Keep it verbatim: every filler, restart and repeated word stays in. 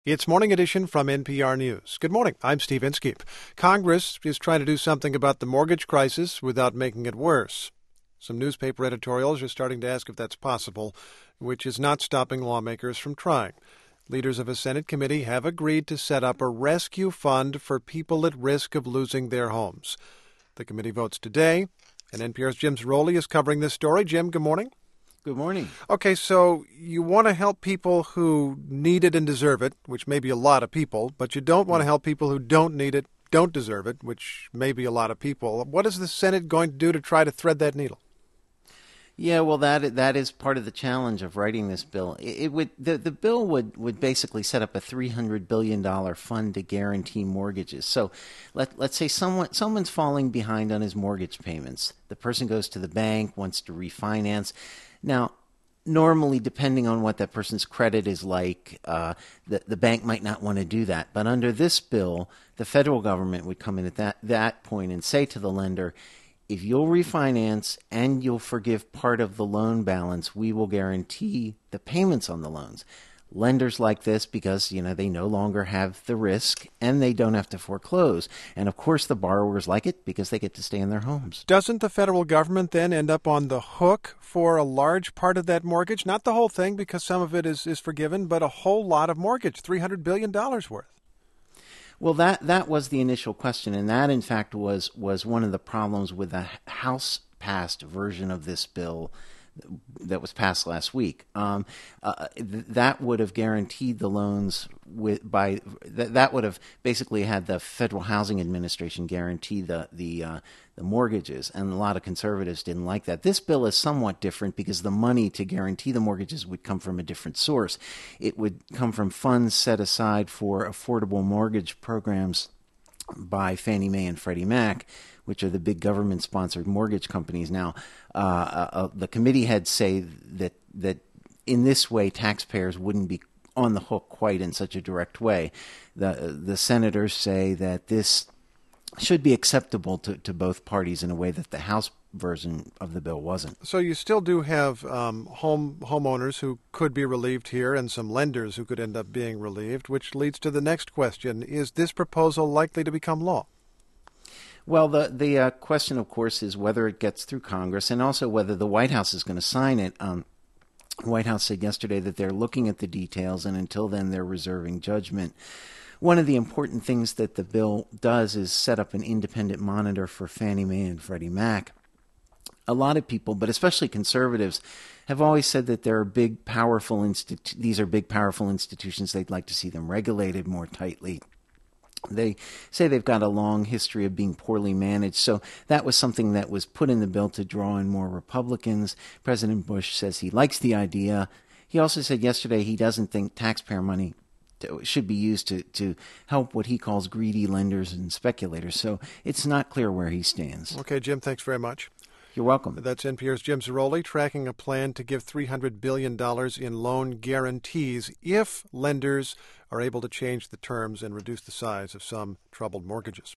It's Morning Edition from N P R News. Good morning. I'm Steve Inskeep. Congress is trying to do something about the mortgage crisis without making it worse. Some newspaper editorials are starting to ask if that's possible, which is not stopping lawmakers from trying. Leaders of a Senate committee have agreed to set up a rescue fund for people at risk of losing their homes. The committee votes today, and N P R's Jim Zarroli is covering this story. Jim, good morning. Good morning. Okay, so you want to help people who need it and deserve it, which may be a lot of people, but you don't want to help people who don't need it, don't deserve it, which may be a lot of people. What is the Senate going to do to try to thread that needle? Yeah, well, that that is part of the challenge of writing this bill. It, it would the, the bill would, would basically set up a three hundred billion dollars fund to guarantee mortgages. So let, let's say someone someone's falling behind on his mortgage payments. The person goes to the bank, wants to refinance. Now, normally, depending on what that person's credit is like, uh, the, the bank might not want to do that. But under this bill, the federal government would come in at that, that point and say to the lender, if you'll refinance and you'll forgive part of the loan balance, we will guarantee the payments on the loans. Lenders like this because, you know, they no longer have the risk and they don't have to foreclose. And, of course, the borrowers like it because they get to stay in their homes. Doesn't the federal government then end up on the hook for a large part of that mortgage? Not the whole thing because some of it is, is forgiven, but a whole lot of mortgage, three hundred billion dollars worth. Well, that, that was the initial question, and that, in fact, was, was one of the problems with the House-passed version of this bill that was passed last week. Um, uh, th- that would have guaranteed the loans with by th- that would have basically had the Federal Housing Administration guarantee the the uh, the mortgages, and a lot of conservatives didn't like that. This bill is somewhat different because the money to guarantee the mortgages would come from a different source. It would come from funds set aside for affordable mortgage programs by Fannie Mae and Freddie Mac, which are the big government-sponsored mortgage companies. Now, uh, uh, the committee heads say that that in this way, taxpayers wouldn't be on the hook quite in such a direct way. The the senators say that this should be acceptable to, to both parties in a way that the House version of the bill wasn't. So you still do have um, home homeowners who could be relieved here and some lenders who could end up being relieved, which leads to the next question. Is this proposal likely to become law? Well, the the uh, question, of course, is whether it gets through Congress and also whether the White House is going to sign it. Um, the White House said yesterday that they're looking at the details, and until then, they're reserving judgment. One of the important things that the bill does is set up an independent monitor for Fannie Mae and Freddie Mac. A lot of people, but especially conservatives, have always said that there are big, powerful institu- these are big, powerful institutions. They'd like to see them regulated more tightly. They say they've got a long history of being poorly managed, so that was something that was put in the bill to draw in more Republicans. President Bush says he likes the idea. He also said yesterday he doesn't think taxpayer money should be used to, to help what he calls greedy lenders and speculators, so it's not clear where he stands. Okay, Jim, thanks very much. You're welcome. That's N P R's Jim Zarroli tracking a plan to give three hundred billion dollars in loan guarantees if lenders are able to change the terms and reduce the size of some troubled mortgages.